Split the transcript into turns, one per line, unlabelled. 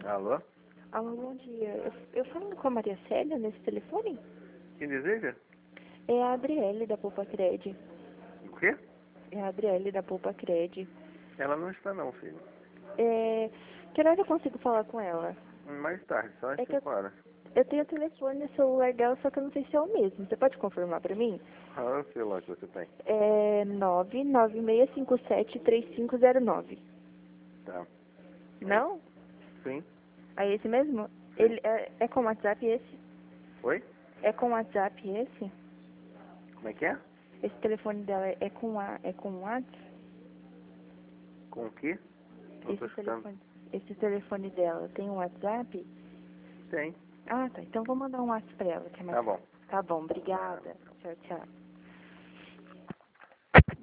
Alô?
Alô, bom dia. Eu falo com a Maria Célia nesse telefone?
Quem deseja?
É a Adriele da Poupa Cred.
O quê?
É a Adriele da Poupa Cred.
Ela não está não, filho.
Que hora eu consigo falar com ela?
Mais tarde, só às
É que
5 horas.
eu tenho o telefone no celular dela, só que eu não sei se é o mesmo. Você pode confirmar pra mim?
Qual é o celular que você tem?
É 996573509.
Tá.
Não?
Sim?
É esse mesmo?
Sim.
Ele é com WhatsApp esse?
Oi?
É com WhatsApp esse?
Como é que é?
Esse telefone dela é com WhatsApp?
Com o quê? Não tô escutando.
Esse telefone dela tem um WhatsApp?
Tem.
Ah, tá. Então vou mandar um WhatsApp pra ela, que é mais
Tá bom.
fácil. Tá bom, obrigada. Tchau, tchau.